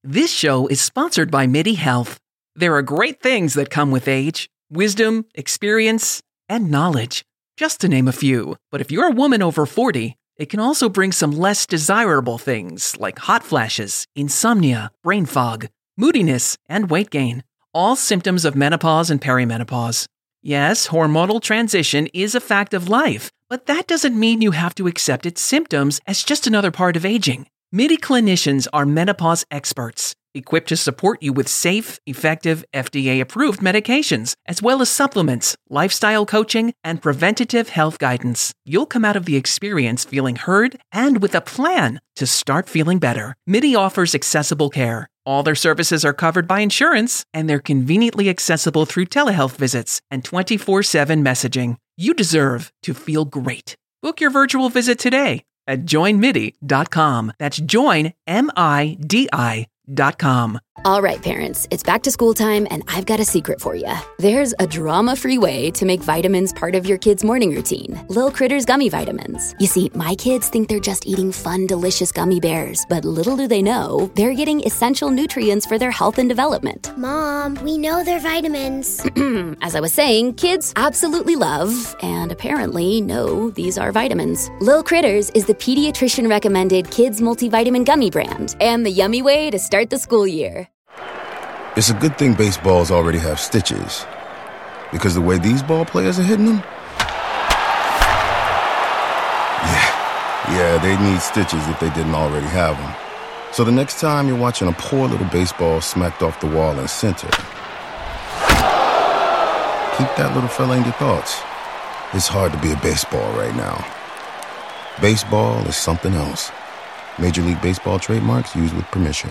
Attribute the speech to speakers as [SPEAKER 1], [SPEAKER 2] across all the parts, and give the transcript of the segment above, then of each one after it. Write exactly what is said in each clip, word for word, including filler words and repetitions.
[SPEAKER 1] This show is sponsored by MIDI Health. There are great things that come with age: wisdom, experience, and knowledge, just to name a few. But if you're a woman over forty, it can also bring some less desirable things like hot flashes, insomnia, brain fog, moodiness, and weight gain. All symptoms of menopause and perimenopause. Yes, hormonal transition is a fact of life, but that doesn't mean you have to accept its symptoms as just another part of aging. MIDI clinicians are menopause experts, equipped to support you with safe, effective, F D A-approved medications, as well as supplements, lifestyle coaching, and preventative health guidance. You'll come out of the experience feeling heard and with a plan to start feeling better. MIDI offers accessible care. All their services are covered by insurance, and they're conveniently accessible through telehealth visits and twenty-four seven messaging. You deserve to feel great. Book your virtual visit today at join midi dot com. That's join, M I D I dot com.
[SPEAKER 2] All right, parents, it's back to school time, and I've got a secret for you. There's a drama-free way to make vitamins part of your kid's morning routine. Lil Critters Gummy Vitamins. You see, my kids think they're just eating fun, delicious gummy bears, but little do they know, they're getting essential nutrients for their health and development.
[SPEAKER 3] Mom, we know they're vitamins.
[SPEAKER 2] As I was saying, kids absolutely love, and apparently know, these are vitamins. Lil Critters is the pediatrician-recommended kids multivitamin gummy brand, and the yummy way to start the school year.
[SPEAKER 4] It's a good thing baseballs already have stitches, because the way these ball players are hitting them, yeah, yeah, they need stitches if they didn't already have them. So the next time you're watching a poor little baseball smacked off the wall in center, keep that little fella in your thoughts. It's hard to be a baseball right now. Baseball is something else. Major League Baseball trademarks used with permission.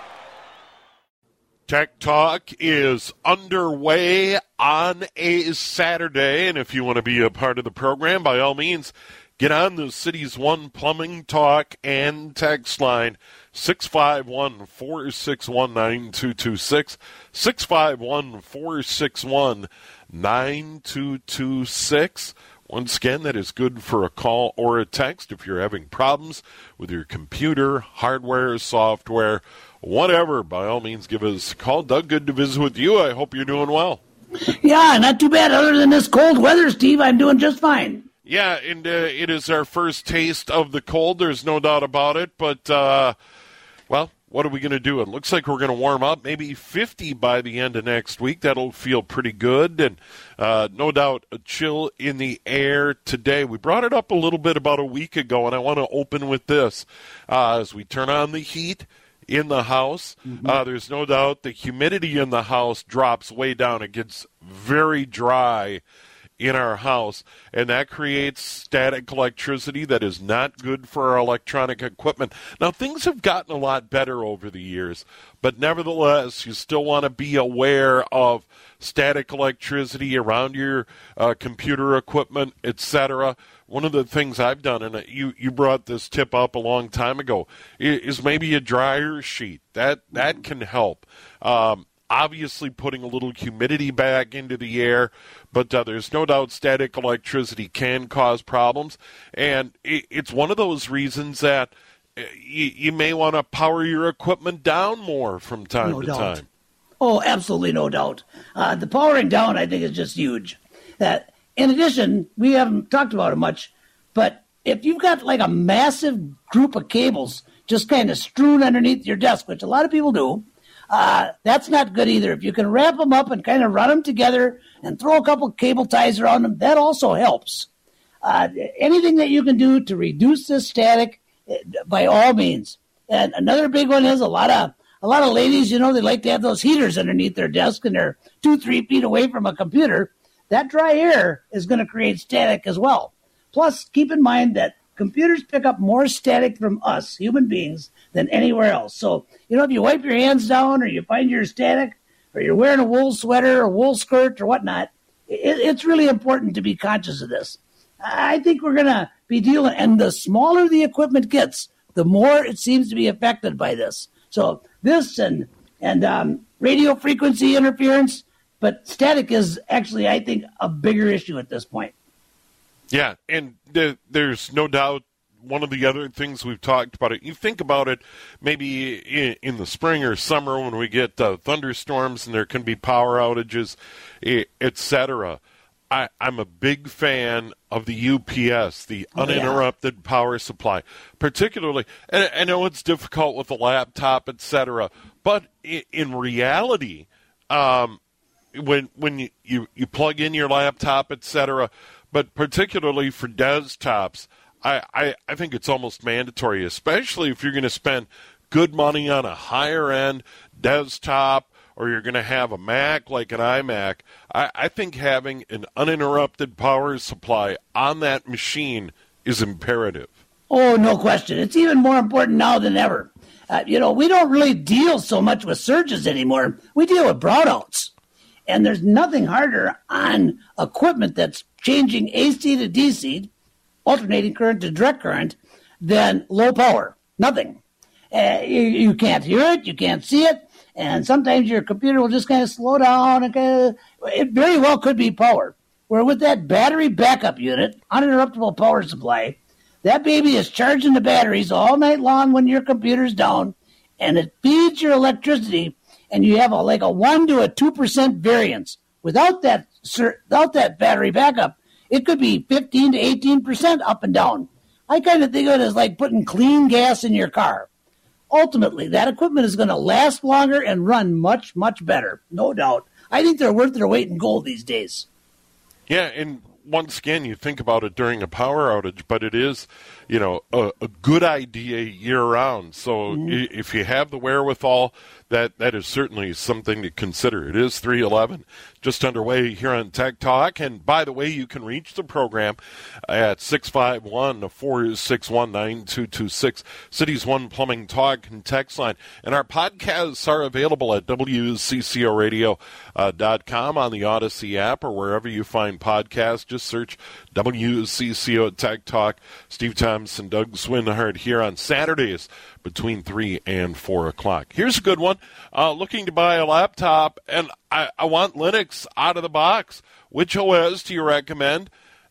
[SPEAKER 5] Tech Talk is underway on a Saturday, and if you want to be a part of the program, by all means, get on the City's One Plumbing Talk and text line six five one, four six one, nine two two six, six five one, four six one, nine two two six. Once again, that is good for a call or a text if you're having problems with your computer, hardware, software, whatever. By all means, give us a call. Doug, good to visit with you. I hope you're doing well.
[SPEAKER 6] Yeah, not too bad. Other than this cold weather, Steve, I'm doing just fine.
[SPEAKER 5] Yeah, and uh, it is our first taste of the cold. There's no doubt about it. But, uh, well, what are we going to do? It looks like we're going to warm up, maybe fifty by the end of next week. That'll feel pretty good. And uh, no doubt a chill in the air today. We brought it up a little bit about a week ago, and I want to open with this. Uh, as we turn on the heat in the house, mm-hmm. uh, there's no doubt the humidity in the house drops way down. It gets very dry in our house, and that creates static electricity that is not good for our electronic equipment. Now, things have gotten a lot better over the years, but nevertheless, you still want to be aware of static electricity around your uh, computer equipment, et cetera. One of the things I've done, and you, you brought this tip up a long time ago, is maybe a dryer sheet. That, that can help. Um, Obviously putting a little humidity back into the air, but uh, there's no doubt static electricity can cause problems. And it, it's one of those reasons that uh, you, you may want to power your equipment down more from time
[SPEAKER 6] no
[SPEAKER 5] to
[SPEAKER 6] doubt.
[SPEAKER 5] time.
[SPEAKER 6] Oh, absolutely no doubt. Uh, the powering down, I think, is just huge. That, in addition, we haven't talked about it much, but if you've got like a massive group of cables just kind of strewn underneath your desk, which a lot of people do, Uh, that's not good either. If you can wrap them up and kind of run them together and throw a couple cable ties around them, that also helps. Uh, anything that you can do to reduce the static, by all means. And another big one is a lot of a lot of ladies, you know, they like to have those heaters underneath their desk and they're two, three feet away from a computer. That dry air is going to create static as well. Plus, keep in mind that computers pick up more static from us, human beings, than anywhere else. So, you know, if you wipe your hands down or you find your static or you're wearing a wool sweater or wool skirt or whatnot, it, it's really important to be conscious of this. I think we're going to be dealing, and the smaller the equipment gets, the more it seems to be affected by this. So this and, and um, radio frequency interference, but static is actually, I think, a bigger issue at this point.
[SPEAKER 5] Yeah, and th- there's no doubt one of the other things we've talked about, it, you think about it maybe in, in the spring or summer when we get uh, thunderstorms and there can be power outages, et cetera. I, I'm a big fan of the U P S, the uninterrupted oh, yeah. power supply, particularly. And I know it's difficult with a laptop, et cetera, but in, in reality, um, when when you, you, you plug in your laptop, et cetera, but particularly for desktops, I, I, I think it's almost mandatory, especially if you're going to spend good money on a higher-end desktop or you're going to have a Mac like an iMac. I, I think having an uninterrupted power supply on that machine is imperative.
[SPEAKER 6] Oh, no question. It's even more important now than ever. Uh, you know, we don't really deal so much with surges anymore. We deal with brownouts. And there's nothing harder on equipment that's changing A C to D C, alternating current to direct current, than low power. Nothing. Uh, you, you can't hear it. You can't see it. And sometimes your computer will just kind of slow down. And kind of, it very well could be power. Where with that battery backup unit, uninterruptible power supply, that baby is charging the batteries all night long when your computer's down, and it feeds your electricity, and you have a, like a one to a two percent variance. Without that, without that battery backup, it could be fifteen to eighteen percent up and down. I kind of think of it as like putting clean gas in your car. Ultimately, that equipment is going to last longer and run much, much better, no doubt. I think they're worth their weight in gold these days.
[SPEAKER 5] Yeah, and once again, you think about it during a power outage, but it is, you know, a, a good idea year-round. So mm-hmm. if you have the wherewithal, that, that is certainly something to consider. It is three eleven, just underway here on Tech Talk. And by the way, you can reach the program at six five one, four six one, nine two two six, Cities one Plumbing Talk and text line. And our podcasts are available at W C C O radio dot com on the Odyssey app or wherever you find podcasts. Just search W C C O Tech Talk. Steve Thompson, Doug Swinhart here on Saturdays between three and four o'clock. Here's a good one. Uh, looking to buy a laptop, and I, I want Linux out of the box. Which O S do you recommend?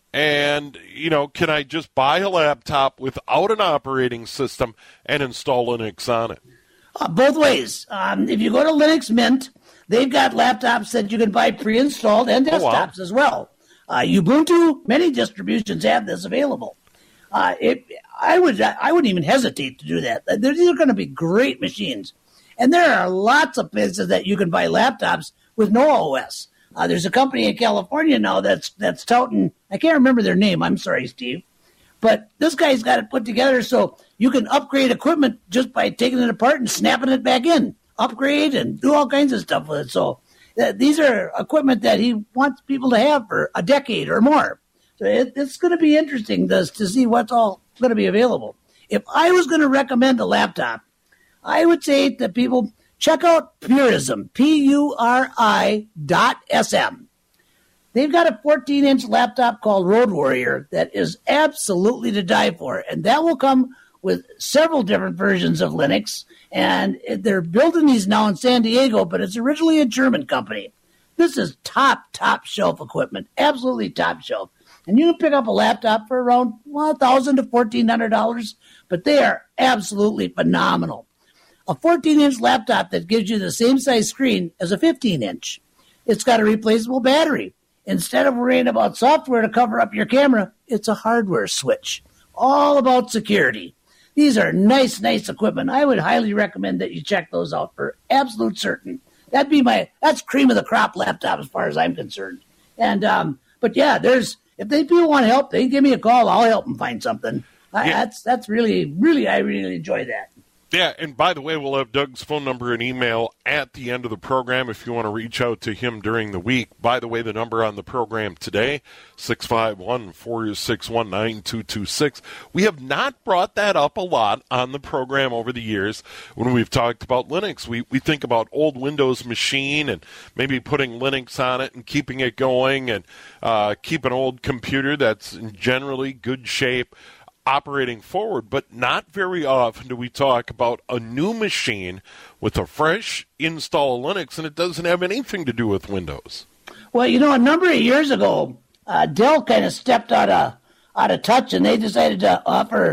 [SPEAKER 5] And, you know, can I just buy a laptop without an operating system and install Linux on it?
[SPEAKER 6] Uh, both ways. Um, if you go to Linux Mint, they've got laptops that you can buy pre-installed and desktops oh, wow. as well. Uh, Ubuntu, many distributions have this available. Uh, it, I would, I wouldn't even hesitate to do that. These are going to be great machines. And there are lots of places that you can buy laptops with no O S. Uh, there's a company in California now that's that's touting, I can't remember their name, I'm sorry, Steve. But this guy's got it put together so you can upgrade equipment just by taking it apart and snapping it back in. Upgrade and do all kinds of stuff with it. So uh, these are equipment that he wants people to have for a decade or more. So it, it's going to be interesting to, to see what's all going to be available. If I was going to recommend a laptop, I would say that people check out Purism, P U R I dot S M. They've got a fourteen-inch laptop called Road Warrior that is absolutely to die for, and that will come with several different versions of Linux, and they're building these now in San Diego, but it's originally a German company. This is top, top shelf equipment, absolutely top shelf. And you can pick up a laptop for around well, one thousand dollars to fourteen hundred dollars, but they are absolutely phenomenal. A fourteen-inch laptop that gives you the same size screen as a fifteen-inch. It's got a replaceable battery. Instead of worrying about software to cover up your camera, it's a hardware switch. All about security. These are nice, nice equipment. I would highly recommend that you check those out for absolute certain. That'd be my, that's cream of the crop laptop as far as I'm concerned. And, um, but yeah, there's, if they people want help, they give me a call. I'll help them find something. I,
[SPEAKER 5] yeah.
[SPEAKER 6] That's, that's really, really, I really enjoy that.
[SPEAKER 5] Yeah, and by the way, we'll have Doug's phone number and email at the end of the program if you want to reach out to him during the week. By the way, the number on the program today, six five one, four six one, nine two two six. We have not brought that up a lot on the program over the years when we've talked about Linux. We we think about old Windows machine and maybe putting Linux on it and keeping it going and uh, keep an old computer that's in generally good shape operating forward, but not very often do we talk about a new machine with a fresh install of Linux, and it doesn't have anything to do with Windows.
[SPEAKER 6] Well, you know, a number of years ago, uh, Dell kind of stepped out of out of touch, and they decided to offer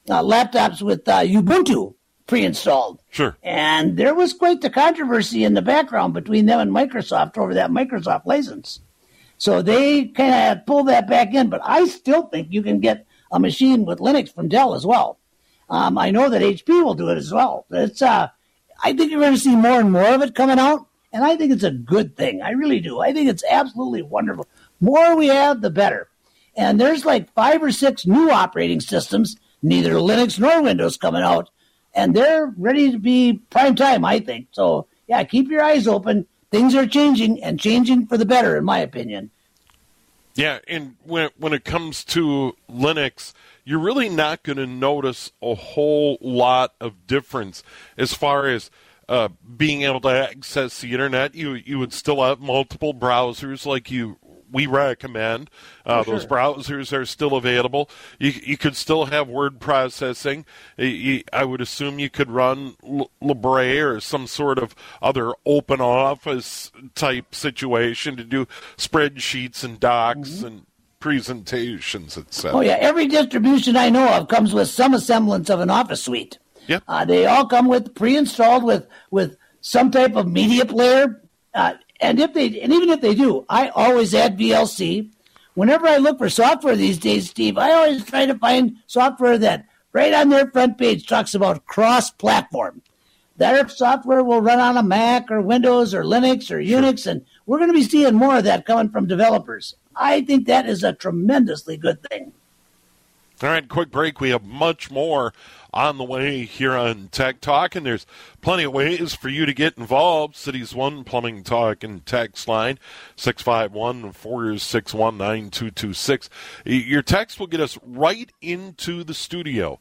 [SPEAKER 6] uh, laptops with uh, Ubuntu pre-installed.
[SPEAKER 5] Sure.
[SPEAKER 6] And there was quite the controversy in the background between them and Microsoft over that Microsoft license. So they kind of pulled that back in, but I still think you can get a machine with Linux from Dell as well. Um, I know that H P will do it as well. It's uh, I think you're going to see more and more of it coming out, and I think it's a good thing. I really do. I think it's absolutely wonderful. More we have, the better. And there's like five or six new operating systems, neither Linux nor Windows, coming out, and they're ready to be prime time, I think. So, yeah, keep your eyes open. Things are changing, and changing for the better, in my opinion.
[SPEAKER 5] Yeah, and when when it comes to Linux, you're really not going to notice a whole lot of difference as far as uh, being able to access the internet. You you would still have multiple browsers like you we recommend. Uh,
[SPEAKER 6] sure.
[SPEAKER 5] Those browsers are still available. You you could still have word processing. You, you, I would assume you could run L- Libre or some sort of other open office type situation to do spreadsheets and docs mm-hmm. and presentations, et cetera.
[SPEAKER 6] Oh, yeah. Every distribution I know of comes with some semblance of an office suite.
[SPEAKER 5] Yep.
[SPEAKER 6] Uh, they all come with pre-installed with, with some type of media player. Uh, and if they, and even if they do, I always add V L C. Whenever I look for software these days, Steve, I always try to find software that right on their front page talks about cross-platform. Their software will run on a Mac or Windows or Linux or Unix, sure. and we're going to be seeing more of that coming from developers. I think that is a tremendously good thing.
[SPEAKER 5] All right, quick break. We have much more on the way here on Tech Talk, and there's plenty of ways for you to get involved. Cities one Plumbing Talk and text line, six five one, four six one, nine two two six. Your text will get us right into the studio,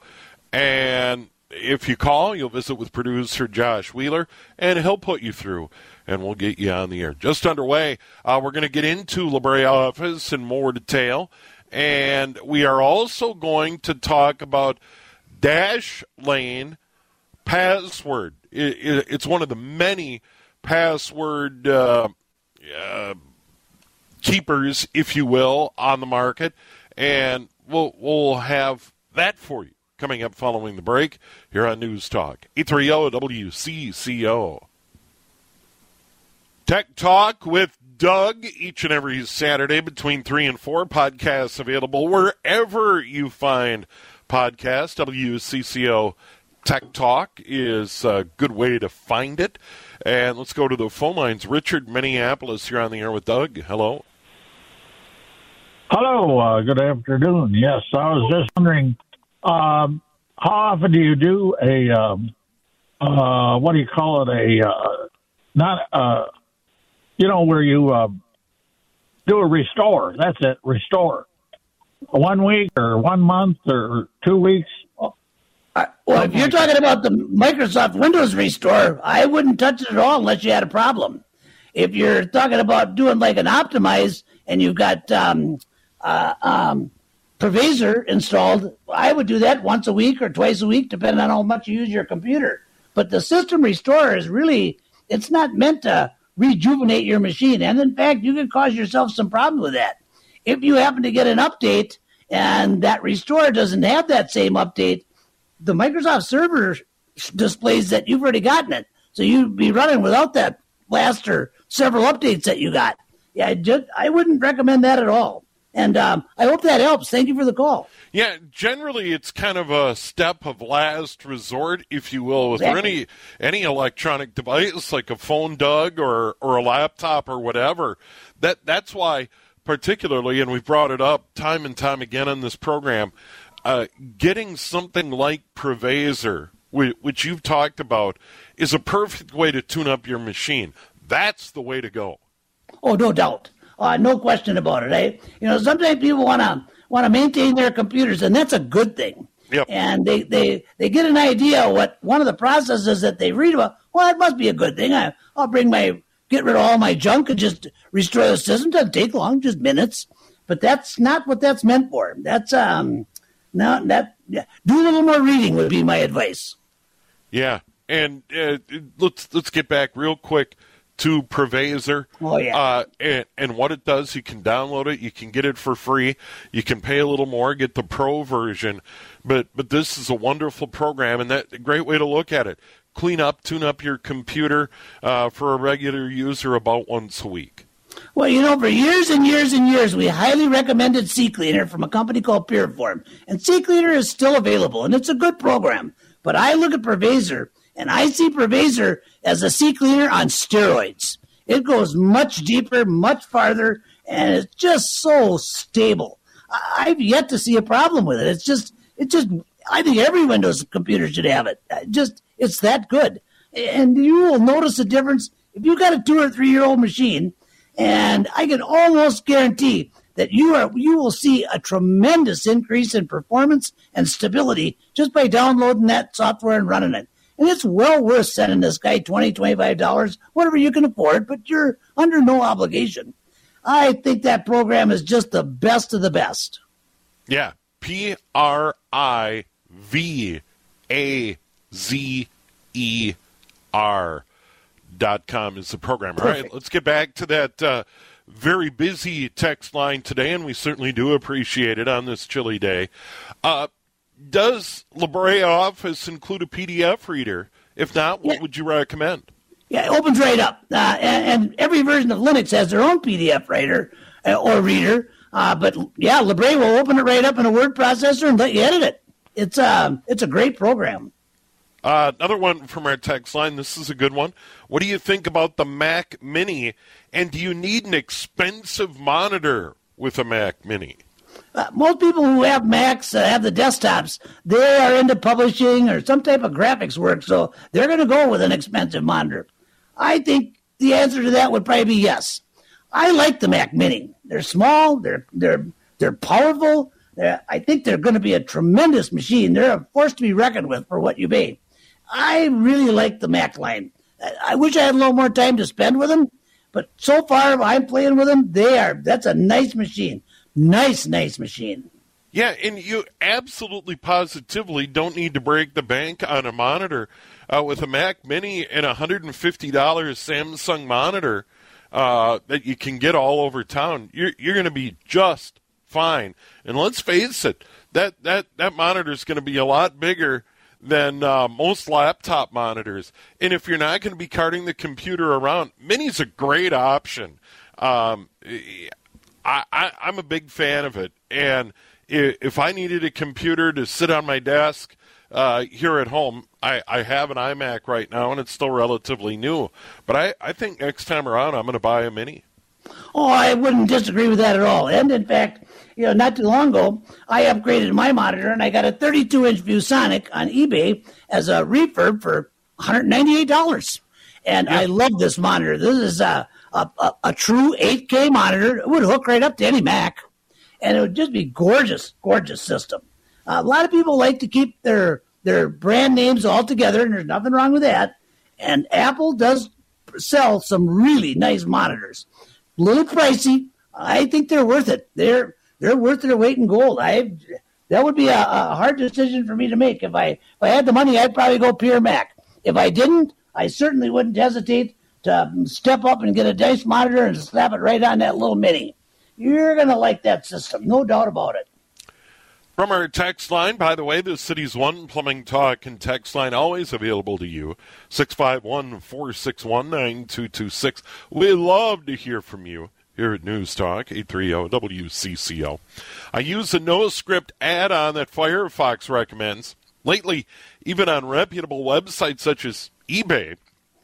[SPEAKER 5] and if you call, you'll visit with producer Josh Wheeler, and he'll put you through, and we'll get you on the air. Just underway, uh, we're going to get into LibreOffice in more detail, and we are also going to talk about Dashlane password. It, it, it's one of the many password uh, uh, keepers, if you will, on the market, and we'll, we'll have that for you coming up following the break here on News Talk eight thirty W C C O. Tech Talk with Doug each and every Saturday between three and four. Podcasts available wherever you find podcasts. W C C O Tech Talk is a good way to find it. And let's go to the phone lines. Richard, Minneapolis, you're on the air with Doug. Hello.
[SPEAKER 7] Hello. Uh, good afternoon. Yes, I was just wondering, um, how often do you do a, um, uh, what do you call it, a, uh, not, uh, you know, where you uh, do a restore. That's it, restore. One week or one month or two weeks.
[SPEAKER 6] Uh, well, if you're talking about the Microsoft Windows restore, I wouldn't touch it at all unless you had a problem. If you're talking about doing like an optimize and you've got um, uh, um, Purveyor installed, I would do that once a week or twice a week, depending on how much you use your computer. But the system restore is really, it's not meant to rejuvenate your machine. And in fact, you could cause yourself some problem with that. If you happen to get an update and that restore doesn't have that same update, the Microsoft server displays that you've already gotten it. So you'd be running without that last or several updates that you got. Yeah, I, just, I wouldn't recommend that at all. And um, I hope that helps. Thank you for the call.
[SPEAKER 5] Yeah, generally it's kind of a step of last resort, if you will. Is exactly. there any any electronic device like a phone, Doug, or or a laptop or whatever? That that's why particularly, and we've brought it up time and time again on this program, uh, getting something like Purveyor, which you've talked about, is a perfect way to tune up your machine. That's the way to go.
[SPEAKER 6] Oh, no doubt. Uh, no question about it. Eh? You know, sometimes people want to want to maintain their computers, and that's a good thing.
[SPEAKER 5] Yep.
[SPEAKER 6] And they, they, they get an idea what one of the processes that they read about. Well, that must be a good thing. I, I'll bring my get rid of all my junk and just restore the system. Doesn't take long, just minutes. But that's not what that's meant for. That's um, no, that yeah. Do a little more reading would be my advice.
[SPEAKER 5] Yeah, and uh, let's let's get back real quick to Prevaser.
[SPEAKER 6] Oh, yeah.
[SPEAKER 5] Uh, and, and what it does, you can download it. You can get it for free. You can pay a little more, get the pro version. But but this is a wonderful program, and that a great way to look at it. Clean up, tune up your computer uh, for a regular user about once a week.
[SPEAKER 6] Well, you know, for years and years and years, we highly recommended CCleaner from a company called Pureform. And CCleaner is still available, and it's a good program. But I look at Prevaser, and I see Prevaser as a CCleaner on steroids. It goes much deeper, much farther, and it's just so stable. I've yet to see a problem with it. It's just, it just, I think every Windows computer should have it. Just, it's that good. And you will notice a difference if you've got a two or three year old machine, and I can almost guarantee that you are, you will see a tremendous increase in performance and stability just by downloading that software and running it. And it's well worth sending this guy twenty dollars, twenty-five dollars, whatever you can afford, but you're under no obligation. I think that program is just the best of the best.
[SPEAKER 5] Yeah, P R I V A Z E R dot com is the program. All right, let's get back to that uh, very busy text line today, and we certainly do appreciate it on this chilly day. Uh, does LaBrea Office include a P D F reader? If not, what yeah. would you recommend?
[SPEAKER 6] Yeah, it opens right up. Uh, and, and every version of Linux has their own P D F writer uh, or reader. Uh, but, yeah, LaBrea will open it right up in a word processor and let you edit it. It's, uh, it's a great program.
[SPEAKER 5] Uh, another one from our text line. This is a good one. What do you think about the Mac Mini? And do you need an expensive monitor with a Mac Mini?
[SPEAKER 6] Uh, most people who have Macs, uh, have the desktops, they are into publishing or some type of graphics work, so they're going to go with an expensive monitor. I think the answer to that would probably be yes. I like the Mac Mini. They're small, they're they're they're powerful. They're, I think they're going to be a tremendous machine. They're a force to be reckoned with for what you pay. I really like the Mac line. I, I wish I had a little more time to spend with them, but so far I'm playing with them. They are. That's a nice machine. Nice, nice machine.
[SPEAKER 5] Yeah, and you absolutely positively don't need to break the bank on a monitor. Uh, with a Mac Mini and a one hundred fifty dollars Samsung monitor uh, that you can get all over town, you're, you're going to be just fine. And let's face it, that, that, that monitor is going to be a lot bigger than uh, most laptop monitors. And if you're not going to be carting the computer around, Mini's a great option. Um, I, I, I'm a big fan of it. And if I needed a computer to sit on my desk uh, here at home, I, I have an iMac right now, and it's still relatively new. But I, I think next time around I'm going to buy a Mini.
[SPEAKER 6] Oh, I wouldn't disagree with that at all. And, in fact, you know, not too long ago, I upgraded my monitor, and I got a thirty-two inch ViewSonic on eBay as a refurb for one hundred ninety-eight dollars. And yeah. I love this monitor. This is a, a, a, a true eight K monitor. It would hook right up to any Mac. And it would just be gorgeous, gorgeous system. Uh, a lot of people like to keep their their brand names all together, and there's nothing wrong with that. And Apple does sell some really nice monitors. A little pricey. I think they're worth it. They're they're worth their weight in gold. I that would be a, a hard decision for me to make. If I if I had the money, I'd probably go pure Mac. If I didn't, I certainly wouldn't hesitate to step up and get a nice monitor and slap it right on that little Mini. You're going to like that system, no doubt about it.
[SPEAKER 5] From our text line, by the way, the city's one plumbing talk and text line always available to you, six five one, four six one, nine two two six. We love to hear from you here at News Talk, eight thirty W C C O. I use the NoScript add-on that Firefox recommends. Lately, even on reputable websites such as eBay,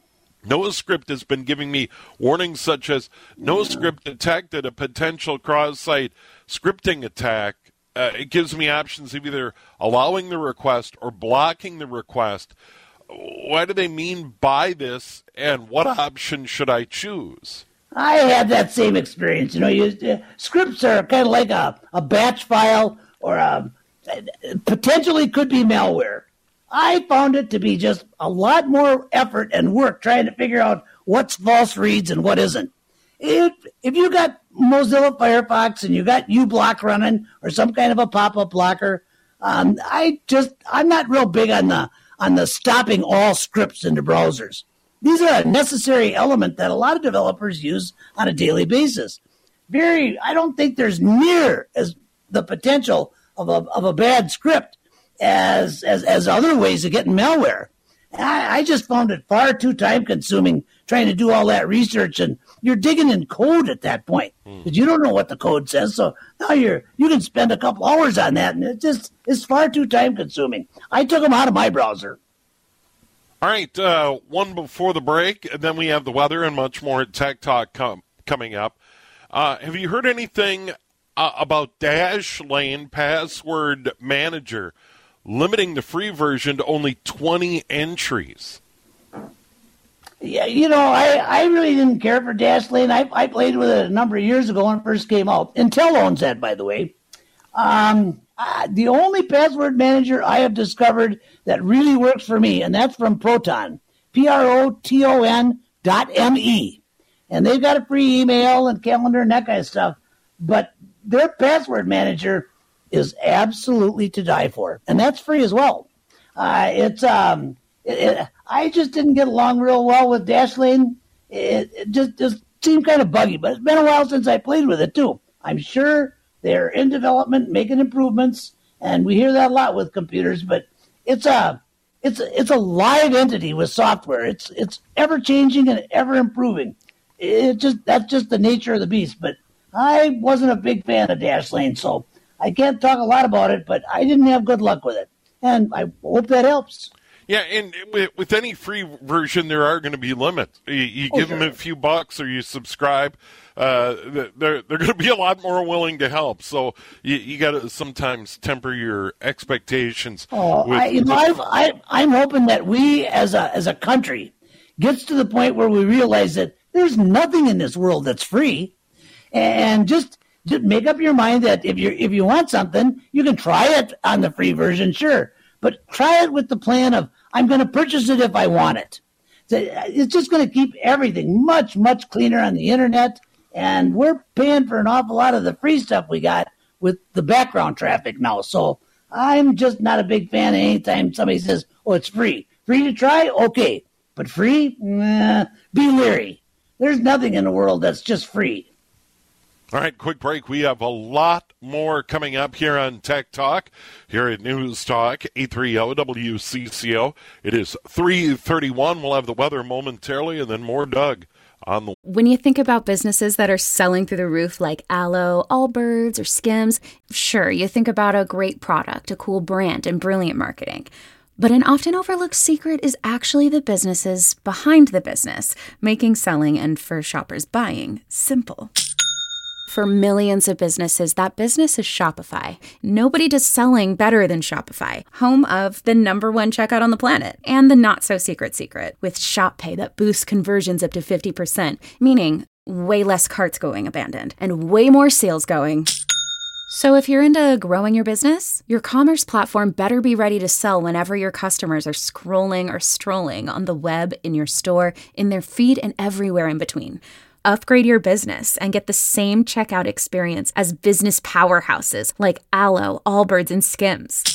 [SPEAKER 5] NoScript has been giving me warnings such as NoScript detected a potential cross-site scripting attack. Uh, it gives me options of either allowing the request or blocking the request. What do they mean by this, and what option should I choose?
[SPEAKER 6] I had that same experience. You know, you, uh, scripts are kind of like a, a batch file, or a, potentially could be malware. I found it to be just a lot more effort and work trying to figure out what's false reads and what isn't. If, if you got Mozilla Firefox and you got uBlock running or some kind of a pop-up blocker, um, I just I'm not real big on the on the stopping all scripts into browsers. these are a necessary element that a lot of developers use on a daily basis. Very, I don't think there's near as the potential of a of a bad script as as, as other ways of getting malware. I, I just found it far too time consuming trying to do all that research, and you're digging in code at that point because you don't know what the code says. So now you're you can spend a couple hours on that, and it just it's far too time consuming. I took them out of my browser.
[SPEAKER 5] All right, uh, one before the break, and then we have the weather and much more at Tech Talk com- coming up. Uh, have you heard anything uh, about Dashlane Password Manager limiting the free version to only twenty entries?
[SPEAKER 6] Yeah, you know, I, I really didn't care for Dashlane. I, I played with it a number of years ago when it first came out. Intel owns that, by the way. Um, uh, the only password manager I have discovered that really works for me, and that's from Proton, P R O T O N dot M E. And they've got a free email and calendar and that kind of stuff. But their password manager is absolutely to die for. And that's free as well. Uh, it's um, it, it, I just didn't get along real well with Dashlane. It, it just, just seemed kind of buggy. But it's been a while since I played with it, too. I'm sure they're in development, making improvements. And we hear that a lot with computers. But it's a, it's a, it's a live entity with software. It's, it's ever-changing and ever-improving. It just that's just the nature of the beast. But I wasn't a big fan of Dashlane, so I can't talk a lot about it, but I didn't have good luck with it. And I hope that helps.
[SPEAKER 5] Yeah, and with, with any free version, there are going to be limits. You, you
[SPEAKER 6] Oh,
[SPEAKER 5] give
[SPEAKER 6] sure.
[SPEAKER 5] them a few bucks or you subscribe, uh, they're, they're going to be a lot more willing to help. So you, you got to sometimes temper your expectations.
[SPEAKER 6] Oh,
[SPEAKER 5] with,
[SPEAKER 6] I, you know, I've, I, I'm hoping that we as a as a country gets to the point where we realize that there's nothing in this world that's free, and just just make up your mind that if you if you want something, you can try it on the free version, sure, but try it with the plan of I'm going to purchase it if I want it. So it's just going to keep everything much much cleaner on the internet, and we're paying for an awful lot of the free stuff we got with the background traffic now. So I'm just not a big fan of anytime somebody says, "Oh, it's free, free to try," okay, but free, nah, be leery. There's nothing in the world that's just free.
[SPEAKER 5] All right, quick break. We have a lot more coming up here on Tech Talk, here at News Talk, eight thirty W C C O. It is three thirty-one. We'll have the weather momentarily, and then more Doug on the...
[SPEAKER 8] When you think about businesses that are selling through the roof like Aloe, Allbirds, or Skims, sure, you think about a great product, a cool brand, and brilliant marketing. But an often overlooked secret is actually the businesses behind the business, making selling and, for shoppers, buying simple. For millions of businesses, that business is Shopify. Nobody does selling better than Shopify, home of the number one checkout on the planet, and the not-so-secret secret, with Shop Pay that boosts conversions up to fifty percent, meaning way less carts going abandoned, and way more sales going... So if you're into growing your business, your commerce platform better be ready to sell whenever your customers are scrolling or strolling on the web, in your store, in their feed, and everywhere in between. Upgrade your business and get the same checkout experience as business powerhouses like Aloe, Allbirds, and Skims.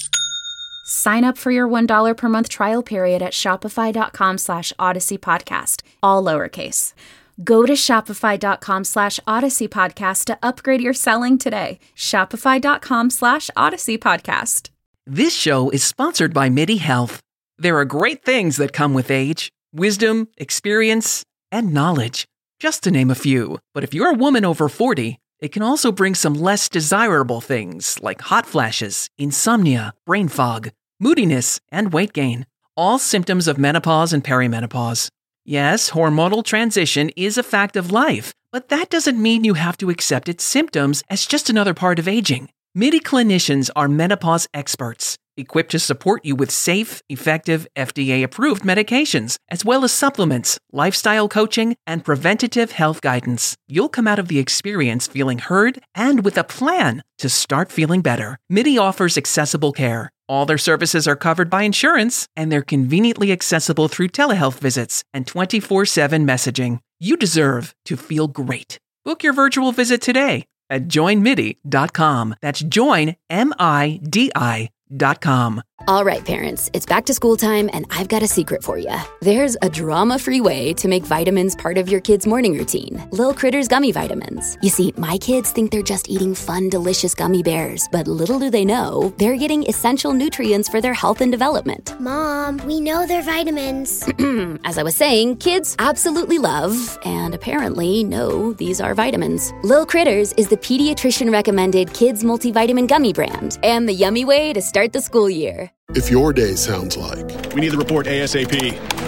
[SPEAKER 8] Sign up for your one dollar per month trial period at shopify.com slash Odyssey Podcast, all lowercase. Go to shopify.com slash Odyssey Podcast to upgrade your selling today. Shopify.com slash Odyssey Podcast.
[SPEAKER 1] This show is sponsored by MIDI Health. There are great things that come with age, wisdom, experience, and knowledge, just to name a few. But if you're a woman over forty, it can also bring some less desirable things like hot flashes, insomnia, brain fog, moodiness, and weight gain, all symptoms of menopause and perimenopause. Yes, hormonal transition is a fact of life, but that doesn't mean you have to accept its symptoms as just another part of aging. MIDI clinicians are menopause experts, equipped to support you with safe, effective, F D A-approved medications, as well as supplements, lifestyle coaching, and preventative health guidance. You'll come out of the experience feeling heard and with a plan to start feeling better. MIDI offers accessible care. All their services are covered by insurance, and they're conveniently accessible through telehealth visits and twenty-four seven messaging. You deserve to feel great. Book your virtual visit today at join midi dot com. That's join, M I D I dot com.
[SPEAKER 2] All right, parents, it's back to school time, and I've got a secret for you. There's a drama-free way to make vitamins part of your kid's morning routine. Lil Critters Gummy Vitamins. You see, my kids think they're just eating fun, delicious gummy bears, but little do they know, they're getting essential nutrients for their health and development.
[SPEAKER 3] Mom, we know they're vitamins.
[SPEAKER 2] As I was saying, kids absolutely love, and apparently know, these are vitamins. Lil Critters is the pediatrician-recommended kids multivitamin gummy brand, and the yummy way to start the school year.
[SPEAKER 9] If your day sounds like,
[SPEAKER 10] we need the report ASAP.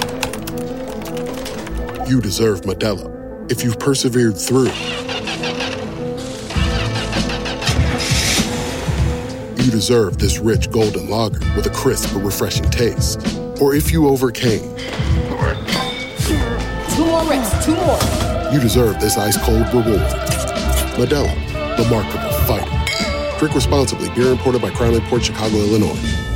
[SPEAKER 9] You deserve Modelo. If you've persevered through, you deserve this rich golden lager with a crisp but refreshing taste. Or if you overcame.
[SPEAKER 11] Two more reps, two more.
[SPEAKER 9] You deserve this ice-cold reward. Modelo, the mark of a fighter. Drink responsibly. Beer imported by Crown Imports, Chicago, Illinois.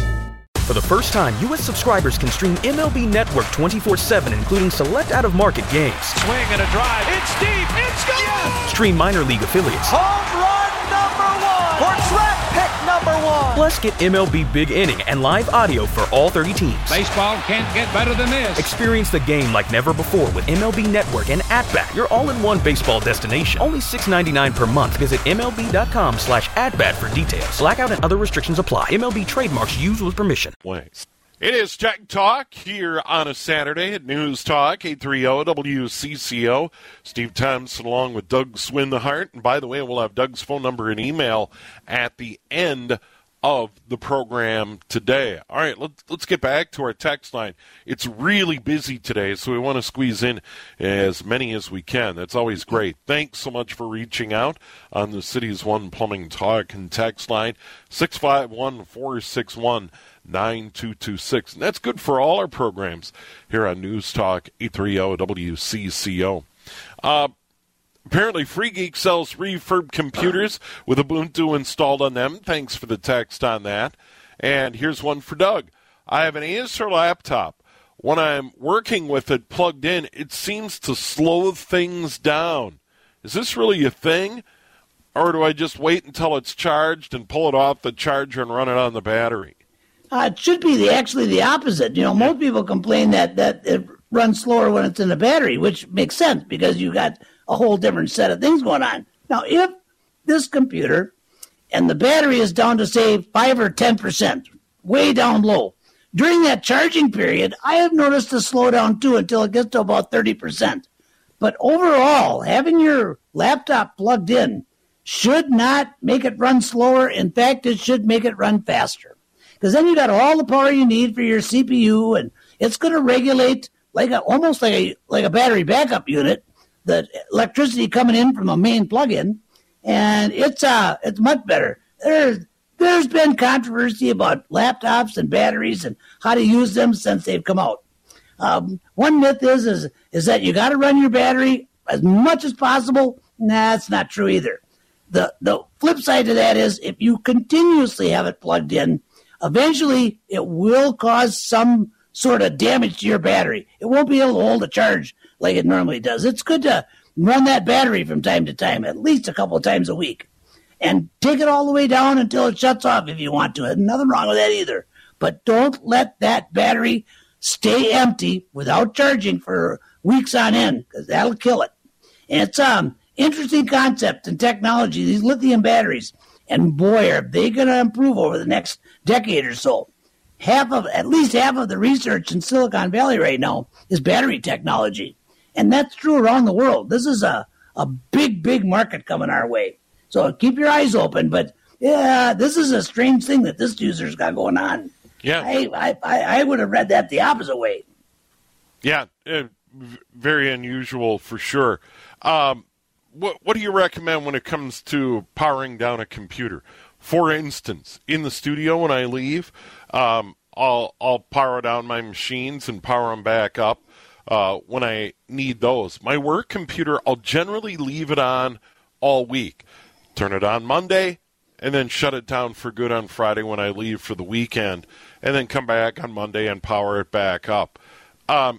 [SPEAKER 12] For the first time, U S subscribers can stream M L B Network twenty-four seven, including select out-of-market games.
[SPEAKER 13] Swing and a drive. It's deep. It's gone. Yes!
[SPEAKER 12] Stream minor league affiliates.
[SPEAKER 13] Home run number one. For draft pick number one.
[SPEAKER 12] Plus, get M L B Big Inning and live audio for all thirty teams.
[SPEAKER 13] Baseball can't get better than this.
[SPEAKER 12] Experience the game like never before with M L B Network and At-Bat, your all-in-one baseball destination. Only six dollars and ninety-nine cents per month. Visit MLB.com slash at-bat for details. Blackout and other restrictions apply. M L B trademarks used with permission.
[SPEAKER 5] Ways. It is Tech Talk here on a Saturday at News Talk, eight thirty W C C O. Steve Thompson along with Doug Swinhart. And by the way, we'll have Doug's phone number and email at the end of the program today. All right, let's, let's get back to our text line. It's really busy today, so we want to squeeze in as many as we can. That's always great. Thanks so much for reaching out on the City's One Plumbing Talk and text line, six five one, four six one, nine two two six. And that's good for all our programs here on News Talk, eight thirty W C C O. Uh, Apparently, Free Geek sells refurb computers with Ubuntu installed on them. Thanks for the text on that. And here's one for Doug. I have an Acer laptop. When I'm working with it plugged in, it seems to slow things down. Is this really a thing? Or do I just wait until it's charged and pull it off the charger and run it on the battery?
[SPEAKER 6] Uh, it should be the actually the opposite. You know, most people complain that, that it runs slower when it's in the battery, which makes sense because you got a whole different set of things going on. Now, if this computer and the battery is down to, say, five or ten percent, way down low, during that charging period, I have noticed a slowdown, too, until it gets to about thirty percent. But overall, having your laptop plugged in should not make it run slower. In fact, it should make it run faster. Because then you got all the power you need for your C P U, and it's going to regulate like a, almost like a like a battery backup unit, the electricity coming in from a main plug-in, and it's uh it's much better. There's there's been controversy about laptops and batteries and how to use them since they've come out. Um, one myth is is is that you got to run your battery as much as possible. Nah, that's not true either. The the flip side to that is if you continuously have it plugged in, eventually it will cause some sort of damage to your battery. It won't be able to hold a charge like it normally does. It's good to run that battery from time to time, at least a couple of times a week. And take it all the way down until it shuts off if you want to. There's nothing wrong with that either. But don't let that battery stay empty without charging for weeks on end, because that'll kill it. And it's um interesting concept and technology, these lithium batteries. And boy, are they going to improve over the next decade or so. Half of, at least half of the research in Silicon Valley right now is battery technology. And that's true around the world. This is a, a big, big market coming our way. So keep your eyes open. But yeah, this is a strange thing that this user's got going on.
[SPEAKER 5] Yeah.
[SPEAKER 6] I, I, I would have read that the opposite way.
[SPEAKER 5] Yeah, uh, very unusual for sure. Um, what, what do you recommend when it comes to powering down a computer? For instance, in the studio when I leave, um, I'll I'll power down my machines and power them back up uh, when I need those. My work computer, I'll generally leave it on all week. Turn it on Monday, and then shut it down for good on Friday when I leave for the weekend, and then come back on Monday and power it back up. Um,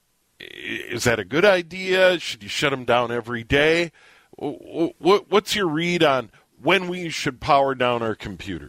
[SPEAKER 5] is that a good idea? Should you shut them down every day? What's your read on when we should power down our computers?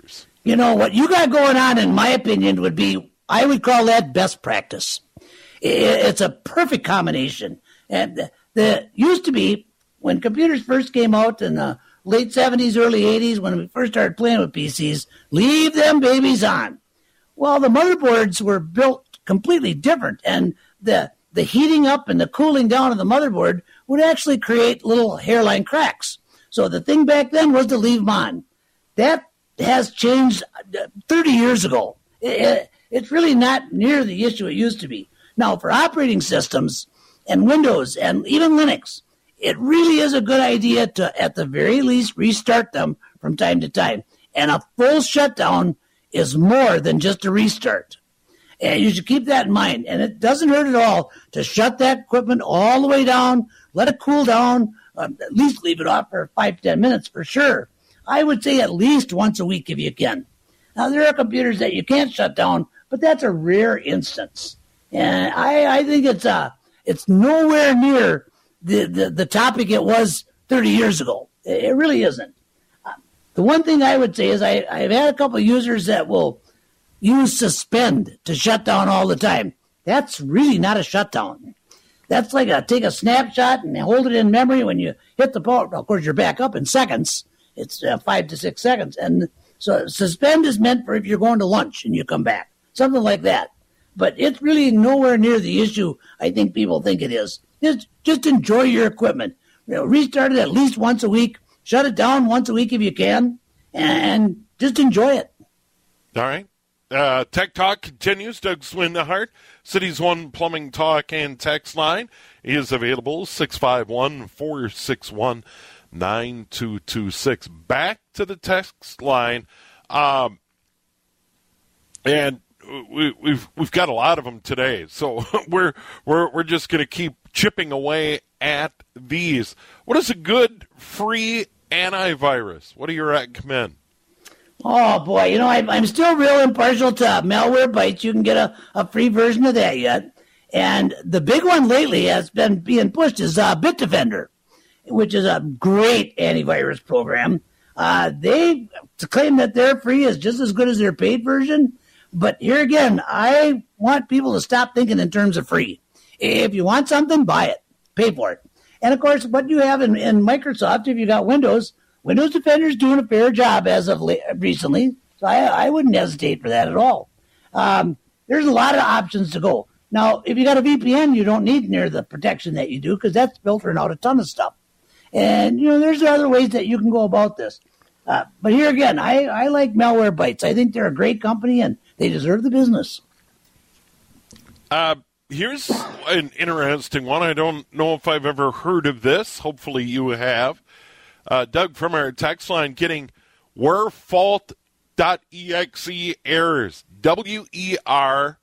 [SPEAKER 6] You know, what you got going on, in my opinion, would be, I would call that best practice. It's a perfect combination. And the, the used to be, when computers first came out in the late seventies, early eighties, when we first started playing with P Cs, leave them babies on. Well, the motherboards were built completely different, and the the heating up and the cooling down of the motherboard would actually create little hairline cracks. So the thing back then was to leave them on. That has changed thirty years ago. It, it's really not near the issue it used to be. Now, for operating systems and Windows and even Linux, it really is a good idea to, at the very least, restart them from time to time. And a full shutdown is more than just a restart. And you should keep that in mind. And it doesn't hurt at all to shut that equipment all the way down, let it cool down, um, at least leave it off for five to ten minutes for sure. I would say at least once a week if you can. Now, there are computers that you can't shut down, but that's a rare instance. And I, I think it's uh, it's nowhere near the, the, the topic it was thirty years ago. It really isn't. Uh, the one thing I would say is I, I've had a couple of users that will use suspend to shut down all the time. That's really not a shutdown. That's like a take a snapshot and hold it in memory when you hit the power. Of course, you're back up in seconds. It's uh, five to six seconds. And so suspend is meant for if you're going to lunch and you come back, something like that. But it's really nowhere near the issue I think people think it is. Just, just enjoy your equipment. You know, restart it at least once a week. Shut it down once a week if you can, and just enjoy it.
[SPEAKER 5] All right. Uh, Tech Talk continues. Doug Swindehart, Cities One Plumbing Talk and Text Line is available, six five one, four six one, nine two two six. Back to the text line. Um, and we, we've we've got a lot of them today, so we're we're we're just going to keep chipping away at these. What is a good free antivirus? What do you recommend?
[SPEAKER 6] Oh boy, you know I, I'm still real impartial to Malwarebytes. You can get a, a free version of that yet, and the big one lately has been being pushed is uh, Bitdefender, which is a great antivirus program. Uh, they claim that their free is just as good as their paid version. But here again, I want people to stop thinking in terms of free. If you want something, buy it. Pay for it. And, of course, what you have in, in Microsoft, if you got Windows, Windows Defender is doing a fair job as of late, recently. So I, I wouldn't hesitate for that at all. Um, there's a lot of options to go. Now, if you got a V P N, you don't need near the protection that you do because that's filtering out a ton of stuff. And, you know, there's other ways that you can go about this. Uh, but here again, I, I like Malwarebytes. I think they're a great company, and they deserve the business.
[SPEAKER 5] Uh, here's an interesting one. I don't know if I've ever heard of this. Hopefully you have. Uh, Doug from our text line getting werfault.exe errors. W E R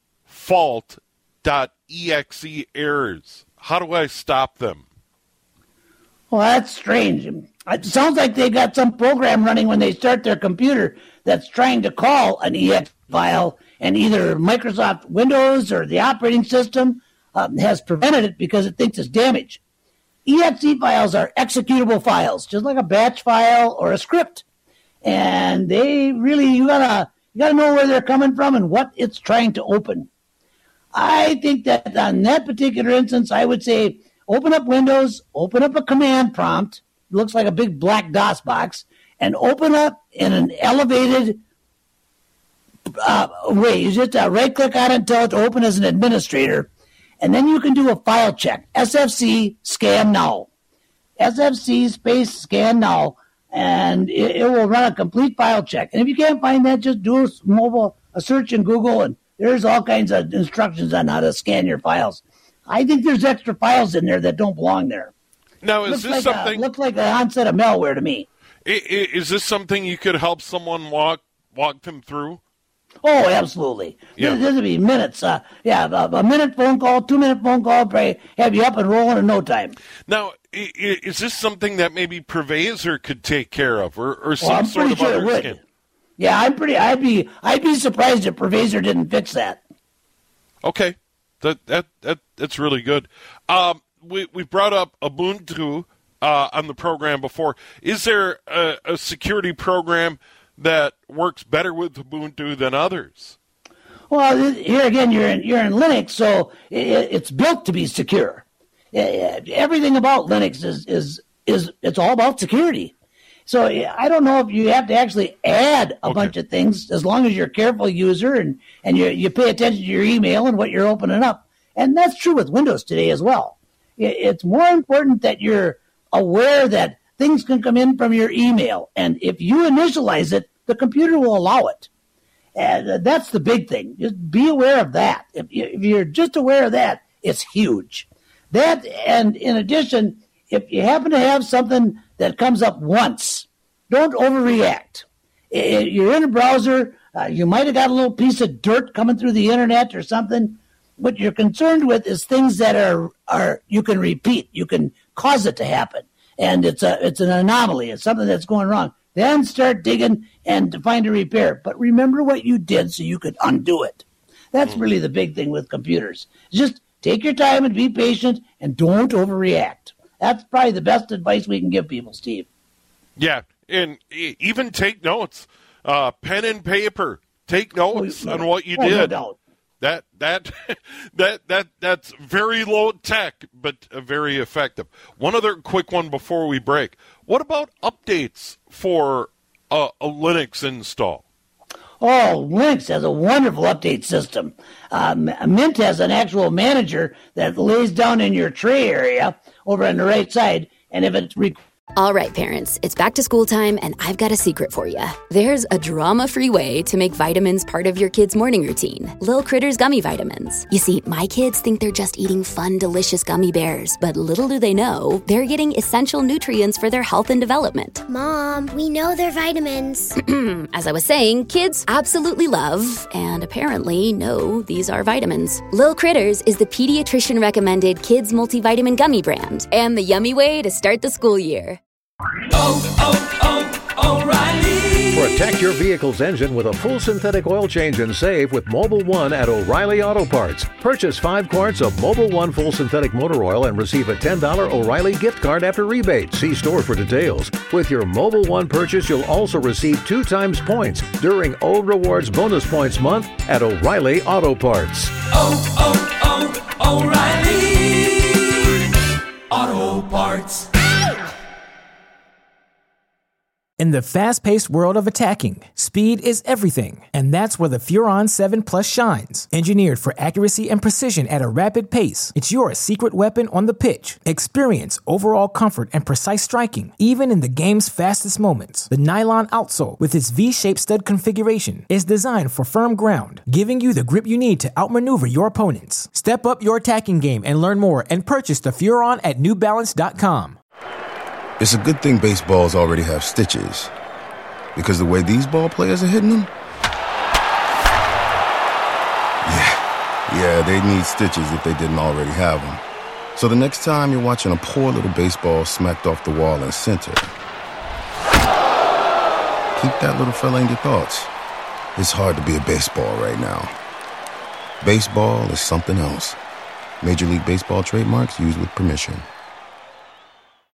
[SPEAKER 5] fault.exe errors. How do I stop them?
[SPEAKER 6] Well, that's strange. It sounds like they got some program running when they start their computer that's trying to call an E X E file, and either Microsoft Windows or the operating system um, has prevented it because it thinks it's damaged. E X E files are executable files, just like a batch file or a script. And they really, you gotta, you gotta know where they're coming from and what it's trying to open. I think that on that particular instance, I would say open up Windows, open up a command prompt, it looks like a big black DOS box, and open up in an elevated uh, way. You just uh, right-click on it and tell it to open as an administrator, and then you can do a file check, S F C scan now. S F C space scan now, and it, it will run a complete file check. And if you can't find that, just do a mobile a search in Google, and there's all kinds of instructions on how to scan your files. I think there's extra files in there that don't belong there.
[SPEAKER 5] Now, is
[SPEAKER 6] looks
[SPEAKER 5] this
[SPEAKER 6] like
[SPEAKER 5] something?
[SPEAKER 6] A, looks like the onset of malware to me.
[SPEAKER 5] Is this something you could help someone walk walk them through?
[SPEAKER 6] Oh, absolutely.
[SPEAKER 5] Yeah.
[SPEAKER 6] This would be minutes. Uh, yeah, a, a minute phone call, two minute phone call, probably have you up and rolling in no time.
[SPEAKER 5] Now, is this something that maybe Pervasor could take care of, or, or some
[SPEAKER 6] well, I'm
[SPEAKER 5] sort
[SPEAKER 6] pretty
[SPEAKER 5] of
[SPEAKER 6] sure
[SPEAKER 5] other
[SPEAKER 6] it would.
[SPEAKER 5] skin?
[SPEAKER 6] Yeah, I'm pretty. I'd be. I'd be surprised if Pervasor didn't fix that.
[SPEAKER 5] Okay, that that that that's really good. Um, we we brought up Ubuntu uh, on the program before. Is there a, a security program that works better with Ubuntu than others?
[SPEAKER 6] Well, here again, you're in, you're in Linux, so it, it's built to be secure. Everything about Linux is, is, is it's all about security. So I don't know if you have to actually add a okay. bunch of things, as long as you're a careful user and, and you, you pay attention to your email and what you're opening up. And that's true with Windows today as well. It's more important that you're aware that things can come in from your email. And if you initialize it, the computer will allow it. And that's the big thing. Just be aware of that. If you're just aware of that, it's huge. That, and in addition, if you happen to have something that comes up once, don't overreact. You're in a browser, uh, you might have got a little piece of dirt coming through the internet or something. What you're concerned with is things that are, are you can repeat. You can cause it to happen. And it's a it's an anomaly. It's something that's going wrong. Then start digging and to find a repair. But remember what you did so you could undo it. That's really the big thing with computers. Just take your time and be patient and don't overreact. That's probably the best advice we can give people, Steve.
[SPEAKER 5] Yeah, and even take notes. Uh, pen and paper. Take notes oh, on what you
[SPEAKER 6] oh,
[SPEAKER 5] did.
[SPEAKER 6] No doubt.
[SPEAKER 5] That that that that that's very low tech, but very effective. One other quick one before we break. What about updates for a, a Linux install?
[SPEAKER 6] Oh, Linux has a wonderful update system. Um, Mint has an actual manager that lays down in your tray area over on the right side, and if it's re-
[SPEAKER 2] All right, parents, it's back to school time, and I've got a secret for you. There's a drama-free way to make vitamins part of your kids' morning routine. Lil Critters Gummy Vitamins. You see, my kids think they're just eating fun, delicious gummy bears, but little do they know, they're getting essential nutrients for their health and development.
[SPEAKER 3] Mom, we know they're vitamins.
[SPEAKER 2] As I was saying, kids absolutely love, and apparently know, these are vitamins. Lil Critters is the pediatrician-recommended kids multivitamin gummy brand, and the yummy way to start the school year.
[SPEAKER 10] Oh, oh, oh, O'Reilly.
[SPEAKER 11] Protect your vehicle's engine with a full synthetic oil change and save with Mobil one at O'Reilly Auto Parts. Purchase five quarts of Mobil one full synthetic motor oil and receive a ten dollars O'Reilly gift card after rebate. See store for details. With your Mobil one purchase, you'll also receive two times points during O Rewards Bonus Points Month at O'Reilly Auto Parts.
[SPEAKER 10] Oh, oh, oh, O'Reilly Auto Parts.
[SPEAKER 14] In the fast-paced world of attacking, speed is everything, and that's where the Furon seven Plus shines. Engineered for accuracy and precision at a rapid pace, it's your secret weapon on the pitch. Experience overall comfort and precise striking, even in the game's fastest moments. The nylon outsole, with its V-shaped stud configuration, is designed for firm ground, giving you the grip you need to outmaneuver your opponents. Step up your attacking game and learn more and purchase the Furon at New Balance dot com.
[SPEAKER 4] It's a good thing baseballs already have stitches, because the way these ball players are hitting them, yeah, yeah, they need stitches if they didn't already have them. So the next time you're watching a poor little baseball smacked off the wall in center, keep that little fella in your thoughts. It's hard to be a baseball right now. Baseball is something else. Major League Baseball trademarks used with permission.